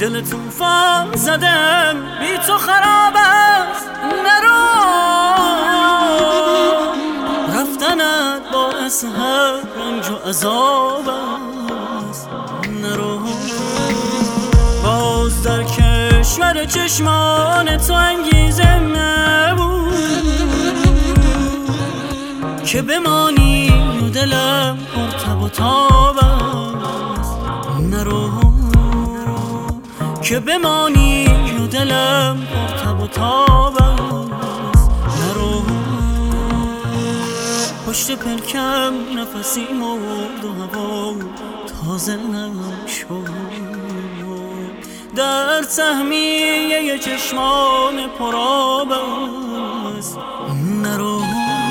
دل توفان زدم بی تو خراب است، نرو رفتنت باعث هر رنج و عذاب است، نرو باز در کشور چشمان تو انگیزه نبود که بمانی و دلم پرتب و تاب است، نرو که بمانی و دلم پرتب و تاب است، نرو پشت پلکم نفسی مرد و هوا تازه نشد، در تهمیه چشمان پرآب است، نرو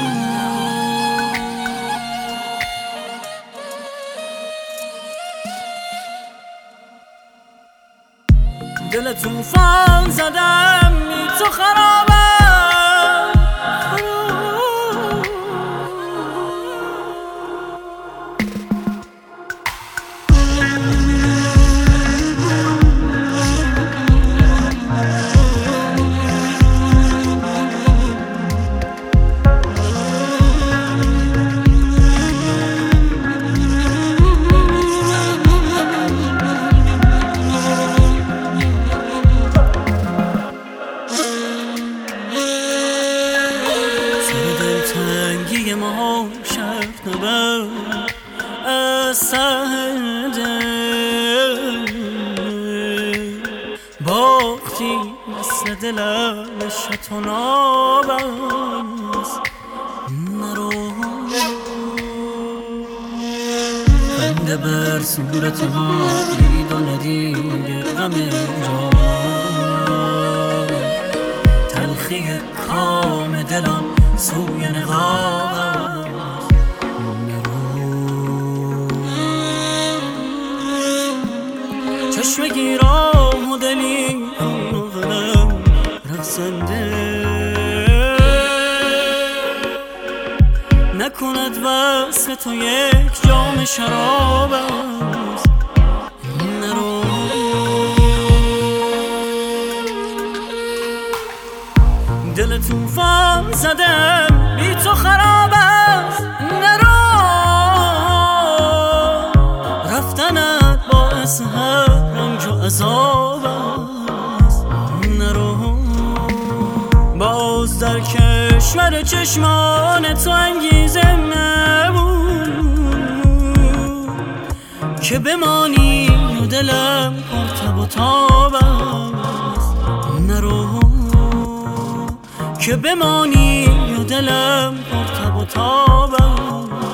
دل توفان زدم بی تو خرابم، تنگی ما شرط نبر از سر دل باختی مثل دلم شتوناب است، نرو خنده بر صورت ما دید و ندید غم جا تلخی کام دلم سوی نقاب است، نرو چشم گیرام و دلی غلم رقصنده نکند وصف تو یک جام شراب است، نرو دل توفان زدم بی تو خراب است، نرو رفتنت باعث هر رنج و عذاب است، نرو باز در کشور چشمان تو انگیزه نبود که بمانی و دلم پرتب و تاب است، نرو که بمانی و دلم پرتب و تاب است.